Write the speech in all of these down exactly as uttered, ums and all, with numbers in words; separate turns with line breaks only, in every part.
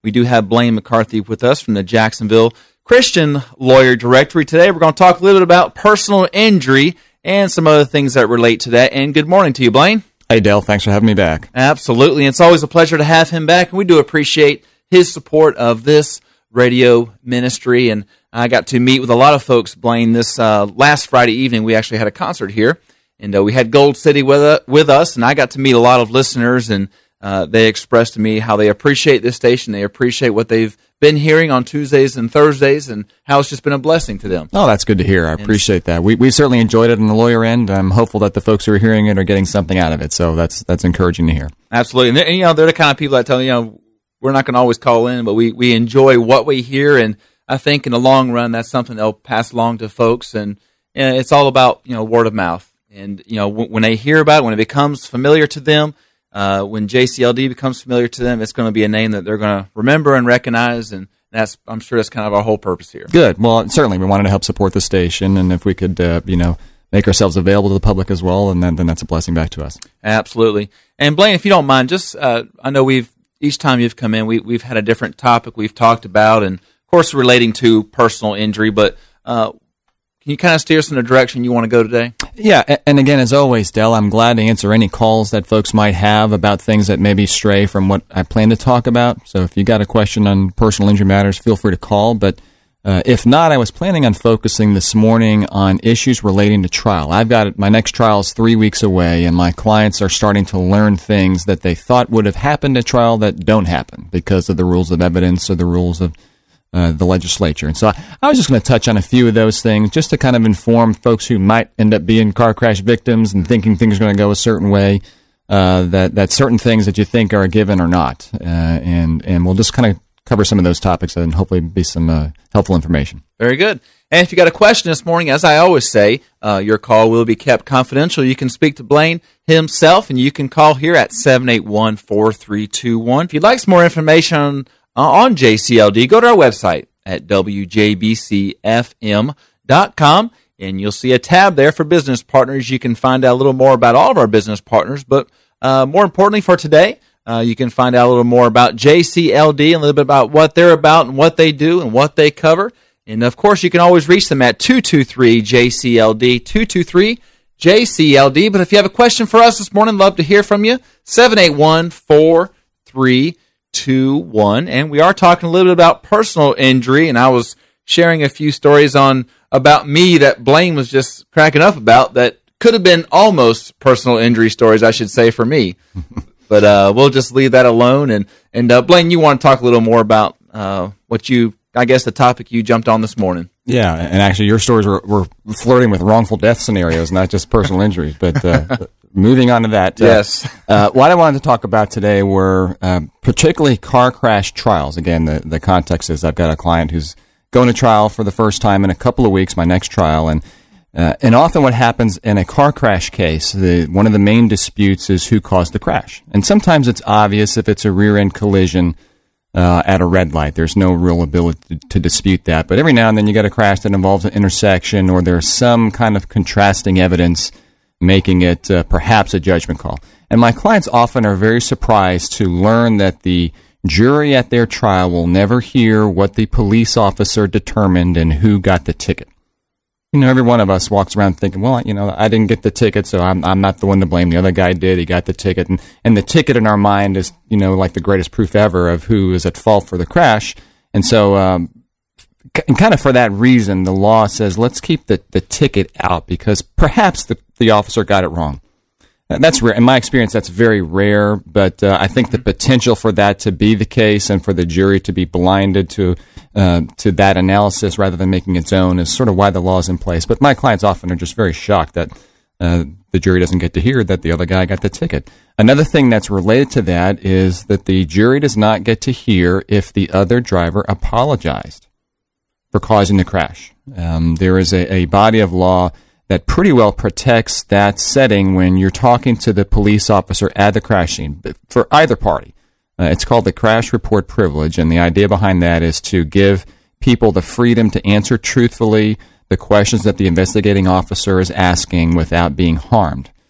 we do have Blaine McCarthy with us from the Jacksonville Christian Lawyer Directory. Today we're going to talk a little bit about personal injury and some other things that relate to that. And good morning to you, Blaine.
Hey, Dale. Thanks for having me back.
Absolutely. It's always a pleasure to have him back, and we do appreciate his support of this radio ministry. And I got to meet with a lot of folks, Blaine, this uh, last Friday evening. We actually had a concert here, and uh, we had Gold City with, uh, with us, and I got to meet a lot of listeners, and uh, they expressed to me how they appreciate this station. They appreciate what they've been hearing on Tuesdays and Thursdays, and how it's just been a blessing to them.
Oh, that's good to hear. I appreciate that. We we certainly enjoyed it on the lawyer end. I'm hopeful that the folks who are hearing it are getting something out of it. So that's that's encouraging to hear.
Absolutely, and, and you know they're the kind of people that tell you, you know we're not going to always call in, but we we enjoy what we hear, and I think in the long run that's something they'll pass along to folks, and, and it's all about you know word of mouth, and you know w- when they hear about it, when it becomes familiar to them. Uh, when J C L D becomes familiar to them, it's going to be a name that they're going to remember and recognize, and that's I'm sure that's kind of our whole purpose here.
Good. Well, certainly we wanted to help support the station, and if we could, uh, you know, make ourselves available to the public as well, and then, then that's a blessing back to us.
Absolutely. And Blaine, if you don't mind, just uh, I know we've each time you've come in, we we've had a different topic we've talked about, and of course relating to personal injury, but. Uh, Can you kind of steer us in the direction you want to go today?
Yeah, and again, as always, Del, I'm glad to answer any calls that folks might have about things that maybe stray from what I plan to talk about. So if you got a question on personal injury matters, feel free to call. But uh, if not, I was planning on focusing this morning on issues relating to trial. I've got my next trial is three weeks away, and my clients are starting to learn things that they thought would have happened at trial that don't happen because of the rules of evidence or the rules of Uh, the legislature. And so I, I was just going to touch on a few of those things just to kind of inform folks who might end up being car crash victims and thinking things are going to go a certain way, uh, that, that certain things that you think are a given are not. Uh, and, and we'll just kind of cover some of those topics and hopefully be some uh, helpful information.
Very good. And if you got a question this morning, as I always say, uh, your call will be kept confidential. You can speak to Blaine himself, and you can call here at seven eight one, four three two one. If you'd like some more information on Uh, on J C L D, go to our website at W J B C F M dot com, and you'll see a tab there for business partners. You can find out a little more about all of our business partners, but uh, more importantly for today, uh, you can find out a little more about J C L D and a little bit about what they're about and what they do and what they cover. And, of course, you can always reach them at two two three J C L D, two two three J C L D. But if you have a question for us this morning, love to hear from you, seven eight one, four three two one. And we are talking a little bit about personal injury, and I was sharing a few stories on about me that Blaine was just cracking up about that could have been almost personal injury stories, I should say, for me. But uh, we'll just leave that alone. And, and uh, Blaine, you want to talk a little more about uh, what you, I guess, the topic you jumped on this morning.
Yeah, and actually your stories were, were flirting with wrongful death scenarios, not just personal injuries. But uh, moving on to that.
Yes.
Uh, uh, what I wanted to talk about today were uh, particularly car crash trials. Again, the, the context is I've got a client who's going to trial for the first time in a couple of weeks, my next trial. And uh, and often what happens in a car crash case, the, one of the main disputes is who caused the crash. And sometimes it's obvious if it's a rear-end collision Uh, at a red light. There's no real ability to, to dispute that. But every now and then you get a crash that involves an intersection or there's some kind of contrasting evidence making it uh, perhaps a judgment call. And my clients often are very surprised to learn that the jury at their trial will never hear what the police officer determined and who got the ticket. You know, every one of us walks around thinking, well, you know, I didn't get the ticket, so I'm I'm not the one to blame. The other guy did. He got the ticket. And, and the ticket in our mind is, you know, like the greatest proof ever of who is at fault for the crash. And so, um, and kind of for that reason, the law says let's keep the, the ticket out because perhaps the, the officer got it wrong. And that's rare. In my experience, that's very rare, but uh, I think the potential for that to be the case and for the jury to be blinded to uh, to that analysis rather than making its own is sort of why the law is in place. But my clients often are just very shocked that uh, the jury doesn't get to hear that the other guy got the ticket. Another thing that's related to that is that the jury does not get to hear if the other driver apologized for causing the crash. Um, there is a, a body of law that pretty well protects that setting when you're talking to the police officer at the crash scene for either party. Uh, it's called the crash report privilege, and the idea behind that is to give people the freedom to answer truthfully the questions that the investigating officer is asking without being harmed.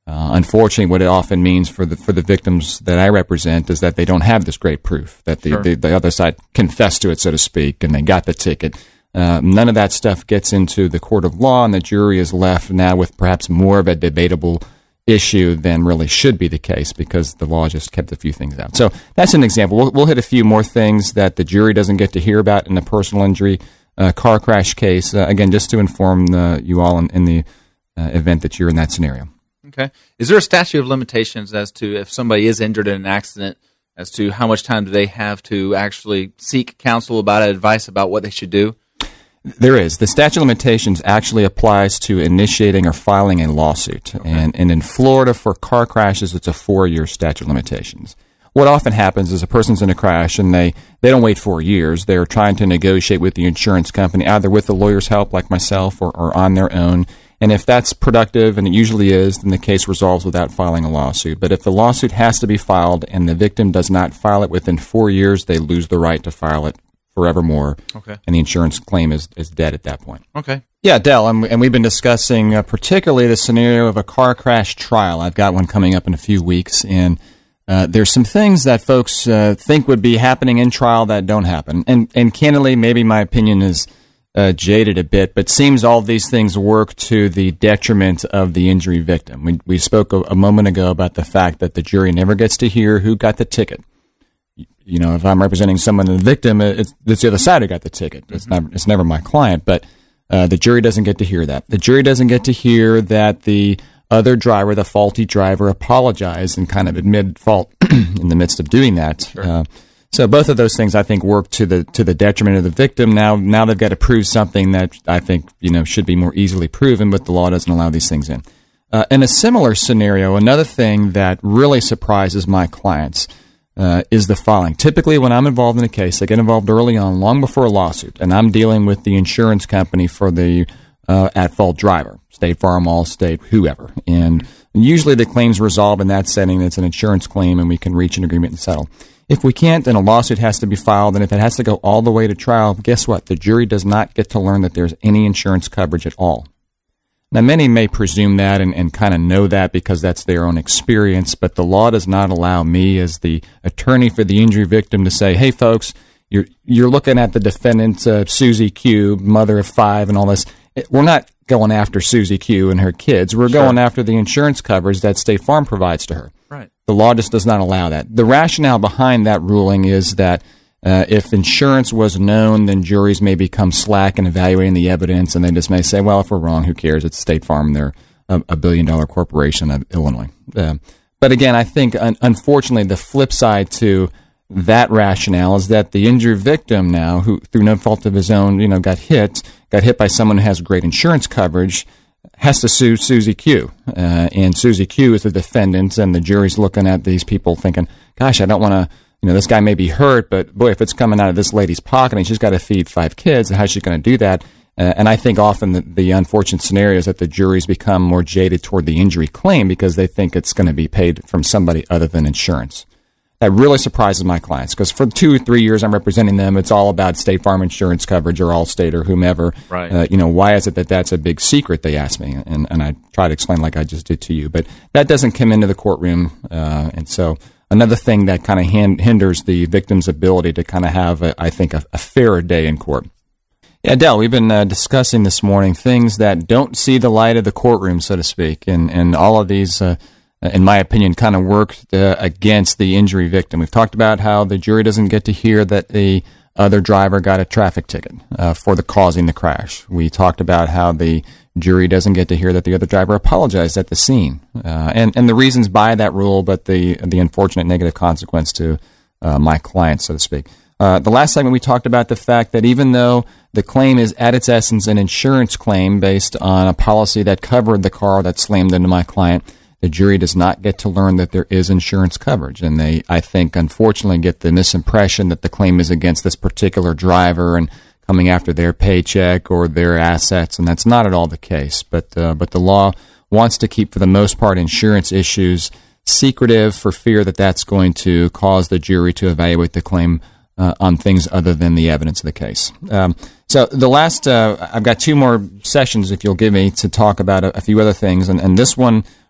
Uh, unfortunately, what it often means for the for the victims that I represent is that they don't have this great proof, that the,
Sure.
the, the other side confessed to it, so to speak, and they got the ticket. Uh, none of that stuff gets into the court of law, and the jury is left now with perhaps more of a debatable issue than really should be the case because the law just kept a few things out. So that's an example. We'll, we'll hit a few more things that the jury doesn't get to hear about in a personal injury uh, car crash case, uh, again, just to inform uh, you all in, in the uh, event that you're in that scenario.
Okay. Is there a statute of limitations as to if somebody is injured in an accident, as to how much time do they have to actually seek counsel about advice about what they should do?
There is. The statute of limitations actually applies to initiating or filing a lawsuit. Okay. And, and in Florida, for car crashes, it's a four-year statute of limitations. What often happens is a person's in a crash and they, they don't wait four years. They're trying to negotiate with the insurance company, either with the lawyer's help like myself or, or on their own. And if that's productive, and it usually is, then the case resolves without filing a lawsuit. But if the lawsuit has to be filed and the victim does not file it within four years, they lose the right to file it forevermore.
Okay.
And the insurance claim is, is dead at that point.
Okay.
Yeah, Del, and, and we've been discussing uh, particularly the scenario of a car crash trial. I've got one coming up in a few weeks, and uh, there's some things that folks uh, think would be happening in trial that don't happen. And, and candidly, maybe my opinion is Uh, jaded a bit, but seems all of these things work to the detriment of the injury victim. We, we spoke a, a moment ago about the fact that the jury never gets to hear who got the ticket. You, you know, if I'm representing someone, the victim, it's, it's the other side who got the ticket. It's
Mm-hmm.
not, it's never my client, but uh, the jury doesn't get to hear that. The jury doesn't get to hear that the other driver, the faulty driver, apologized and kind of admitted fault in the midst of doing that.
Sure.
Uh, So both of those things, I think, work to the to the detriment of the victim. Now, now they've got to prove something that I think you know should be more easily proven, but the law doesn't allow these things in. Uh, in a similar scenario, another thing that really surprises my clients uh, is the following. Typically, when I'm involved in a case, I get involved early on, long before a lawsuit, and I'm dealing with the insurance company for the uh, at-fault driver, State Farm, Allstate, whoever, and usually the claim's resolved in that setting. It's an insurance claim, and we can reach an agreement and settle. If we can't, then a lawsuit has to be filed, and if it has to go all the way to trial, guess what? The jury does not get to learn that there's any insurance coverage at all. Now, many may presume that and, and kind of know that because that's their own experience, but the law does not allow me as the attorney for the injury victim to say, hey, folks, you're, you're looking at the defendant, uh, Susie Q, mother of five and all this. We're not going after Susie Q and her kids. We're
Sure.
going after the insurance coverage that State Farm provides to her.
Right.
The law just does not allow that. The rationale behind that ruling is that uh, if insurance was known, then juries may become slack in evaluating the evidence, and they just may say, well, if we're wrong, who cares? It's State Farm. They're a, a billion-dollar corporation of Illinois. Uh, but again, I think, un- unfortunately, the flip side to that rationale is that the injured victim now, who through no fault of his own, you know, got hit, got hit by someone who has great insurance coverage, has to sue Susie Q. Uh, and Susie Q is the defendant, and the jury's looking at these people thinking, gosh, I don't want to, you know, this guy may be hurt, but boy, if it's coming out of this lady's pocket and she's got to feed five kids, how's she going to do that? Uh, and I think often the, the unfortunate scenario is that the juries become more jaded toward the injury claim because they think it's going to be paid from somebody other than insurance. That really surprises my clients because for two or three years I'm representing them, it's all about State Farm insurance coverage or Allstate or whomever.
Right.
Uh, you know, why is it that that's a big secret, they ask me, and, and I try to explain like I just did to you. But that doesn't come into the courtroom, uh, and so another thing that kind of hinders the victim's ability to kind of have, a, I think, a, a fairer day in court. Yeah, Del, we've been uh, discussing this morning things that don't see the light of the courtroom, so to speak, and, and all of these uh, in my opinion, kind of worked uh, against the injury victim. We've talked about how the jury doesn't get to hear that the other driver got a traffic ticket uh, for the causing the crash. We talked about how the jury doesn't get to hear that the other driver apologized at the scene, uh, and and the reasons by that rule, but the the unfortunate negative consequence to uh, my client, so to speak. Uh, the last segment we talked about the fact that even though the claim is at its essence an insurance claim based on a policy that covered the car that slammed into my client, the jury does not get to learn that there is insurance coverage. And they, I think, unfortunately get the misimpression that the claim is against this particular driver and coming after their paycheck or their assets, and that's not at all the case. But uh, but the law wants to keep, for the most part, insurance issues secretive for fear that that's going to cause the jury to evaluate the claim uh, on things other than the evidence of the case. Um, so the last, uh, I've got two more sessions, if you'll give me, to talk about a, a few other things, and, and this one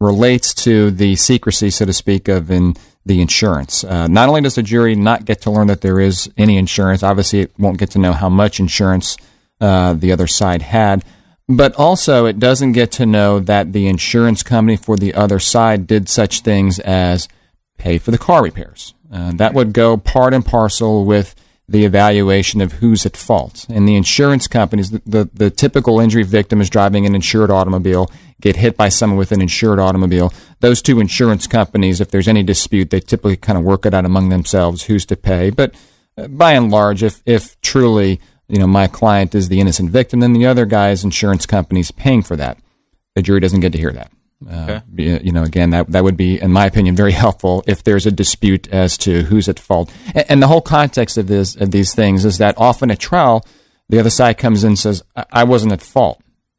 relates to the secrecy, so to speak, of in the insurance. Uh, not only does the jury not get to learn that there is any insurance, obviously it won't get to know how much insurance uh, the other side had, but also it doesn't get to know that the insurance company for the other side did such things as pay for the car repairs. Uh, that would go part and parcel with the evaluation of who's at fault. And the insurance companies, the, the, the typical injury victim is driving an insured automobile, get hit by someone with an insured automobile. Those two insurance companies, if there's any dispute, they typically kind of work it out among themselves who's to pay. But uh, by and large, if, if truly, you know, my client is the innocent victim, then the other guy's insurance company's paying for that. The jury doesn't get to hear that. Uh, okay. You know, again, that that would be, in my opinion, very helpful if there's a dispute as to who's at fault. And, and the whole context of this of these things is that often at trial, the other side comes in and says, I, I wasn't at fault.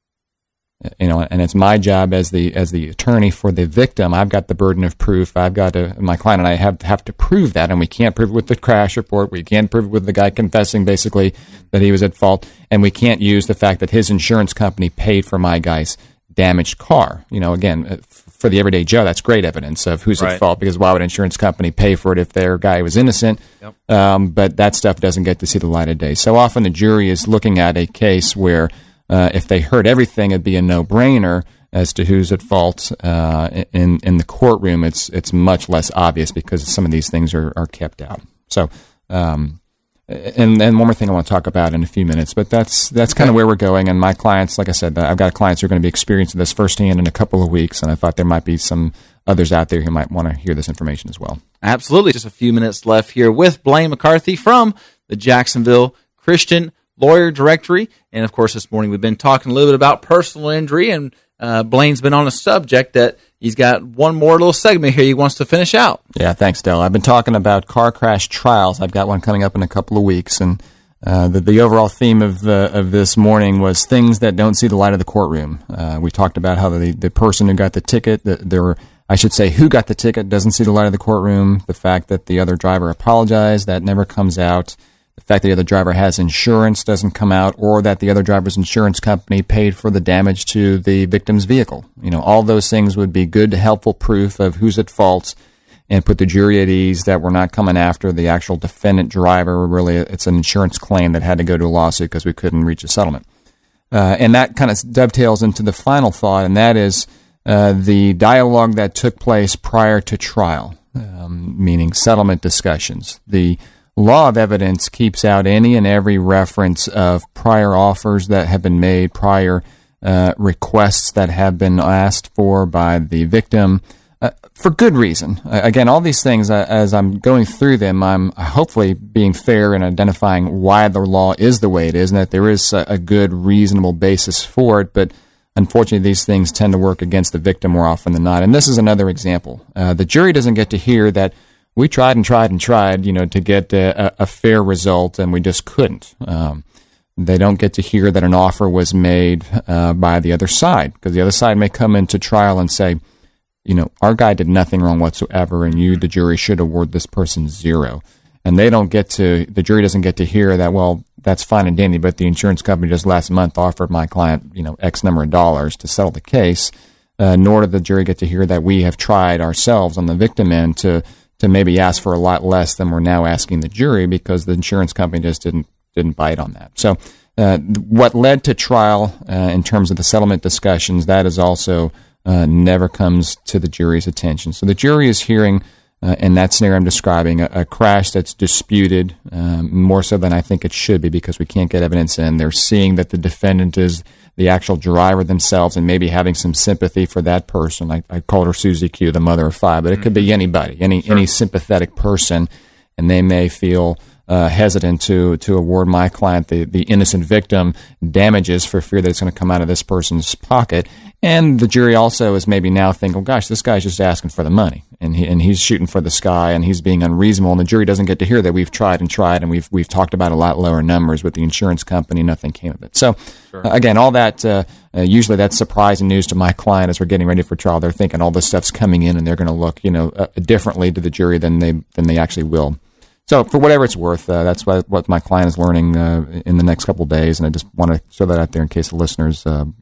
You know, and it's my job as the as the attorney for the victim. I've got the burden of proof. I've got to, my client and I have have to prove that, and we can't prove it with the crash report. We can't prove it with the guy confessing basically that he was at fault, and we can't use the fact that his insurance company paid for my guy's damaged car. You know, again, for the everyday Joe, that's great evidence of who's right. at fault, because why would an insurance company pay for it if their guy was innocent? Yep. Um, but that stuff doesn't get to see the light of day. So often the jury is looking at a case where uh, if they heard everything, it'd be a no-brainer as to who's at fault. Uh, in in the courtroom, it's it's much less obvious because some of these things are, are kept out. So, um, And, and one more thing I want to talk about in a few minutes, but that's that's kind of where we're going. And my clients, like I said, I've got clients who are going to be experiencing this firsthand in a couple of weeks, and I thought there might be some others out there who might want to hear this information as well.
Absolutely. Just a few minutes left here with Blaine McCarthy from the Jacksonville Christian Lawyer Directory. And, of course, this morning we've been talking a little bit about personal injury, and uh, Blaine's been on a subject that he's got one more little segment here he wants to finish out.
Yeah, thanks, Dell. I've been talking about car crash trials. I've got one coming up in a couple of weeks, and uh, the, the overall theme of uh, of this morning was things that don't see the light of the courtroom. Uh, we talked about how the, the person who got the ticket, the, there were, I should say, who got the ticket doesn't see the light of the courtroom. The fact that the other driver apologized, that never comes out. The fact that the other driver has insurance doesn't come out, or that the other driver's insurance company paid for the damage to the victim's vehicle. You know, all those things would be good, helpful proof of who's at fault and put the jury at ease that we're not coming after the actual defendant driver. Really, it's an insurance claim that had to go to a lawsuit because we couldn't reach a settlement. Uh, and that kind of dovetails into the final thought, and that is uh, the dialogue that took place prior to trial, um, meaning settlement discussions. The law of evidence keeps out any and every reference of prior offers that have been made, prior uh, requests that have been asked for by the victim, uh, for good reason. Uh, again, all these things, uh, as I'm going through them, I'm hopefully being fair in identifying why the law is the way it is, and that there is a, a good, reasonable basis for it, but unfortunately, these things tend to work against the victim more often than not. And this is another example. Uh, the jury doesn't get to hear that we tried and tried and tried, you know, to get a, a fair result, and we just couldn't. Um, they don't get to hear that an offer was made uh, by the other side, because the other side may come into trial and say, you know, our guy did nothing wrong whatsoever, and you, the jury, should award this person zero. And they don't get to, the jury doesn't get to hear that, well, that's fine and dandy, but the insurance company just last month offered my client, you know, X number of dollars to settle the case, uh, nor did the jury get to hear that we have tried ourselves on the victim end to to maybe ask for a lot less than we're now asking the jury, because the insurance company just didn't didn't bite on that. So uh, what led to trial uh, in terms of the settlement discussions, that is also uh, never comes to the jury's attention. So the jury is hearing, uh, in that scenario I'm describing, a, a crash that's disputed, um, more so than I think it should be, because we can't get evidence in. They're seeing that the defendant is the actual driver themselves, and maybe having some sympathy for that person. I, I called her Susie Q, the mother of five, but it could be anybody, any sure. any sympathetic person, and they may feel uh, hesitant to to award my client, the, the innocent victim, damages for fear that it's going to come out of this person's pocket. And the jury also is maybe now thinking, oh, gosh, this guy's just asking for the money, and he, and he's shooting for the sky, and he's being unreasonable, and the jury doesn't get to hear that we've tried and tried, and we've we've talked about a lot lower numbers with the insurance company, nothing came of it. So, sure. uh, again, all that, uh, uh, usually that's surprising news to my client as we're getting ready for trial. They're thinking all this stuff's coming in, and they're going to look, you know, uh, differently to the jury than they than they actually will. So for whatever it's worth, uh, that's what, what my client is learning uh, in the next couple of days, and I just want to throw that out there in case the listeners uh,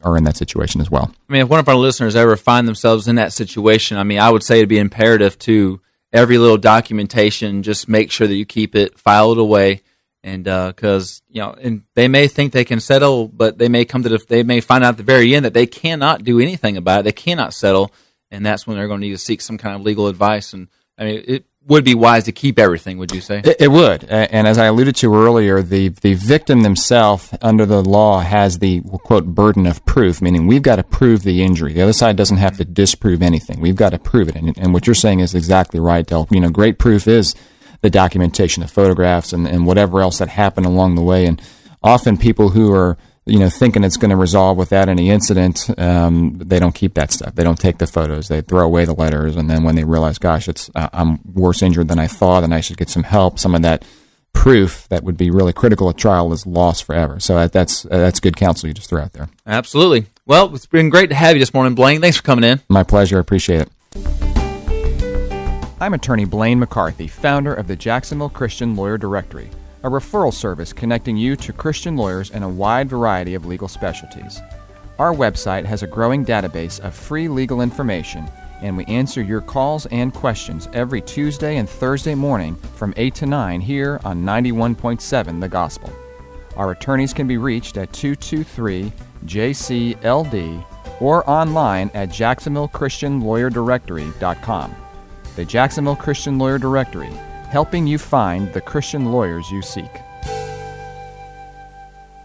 are in that situation as well.
I mean, if one of our listeners ever find themselves in that situation, I mean, I would say it'd be imperative to every little documentation, just make sure that you keep it, file it away, and because uh, you know, and they may think they can settle, but they may come to the, they may find out at the very end that they cannot do anything about it. They cannot settle, and that's when they're going to need to seek some kind of legal advice. And I mean, it would be wise to keep everything, would you say?
It, it would. And as I alluded to earlier, the, the victim themselves, under the law, has the, quote, burden of proof, meaning we've got to prove the injury. The other side doesn't have to disprove anything. We've got to prove it. And, and what you're saying is exactly right, Del. You know, great proof is the documentation, the photographs, and, and whatever else that happened along the way. And often people who are, you know, thinking it's going to resolve without any incident, um, they don't keep that stuff. They don't take the photos. They throw away the letters, and then when they realize, gosh, it's uh, I'm worse injured than I thought, and I should get some help, some of that proof that would be really critical at trial is lost forever. So that, that's uh, that's good counsel you just threw out there.
Absolutely. Well, it's been great to have you this morning, Blaine. Thanks for coming in.
My pleasure. I appreciate it. I'm attorney Blaine McCarthy, founder of the Jacksonville Christian Lawyer Directory, a referral service connecting you to Christian lawyers in a wide variety of legal specialties. Our website has a growing database of free legal information, and we answer your calls and questions every Tuesday and Thursday morning from eight to nine here on ninety-one point seven The Gospel. Our attorneys can be reached at two two three J C L D or online at jacksonville christian lawyer directory dot com. The Jacksonville Christian Lawyer Directory, helping you find the Christian lawyers you seek.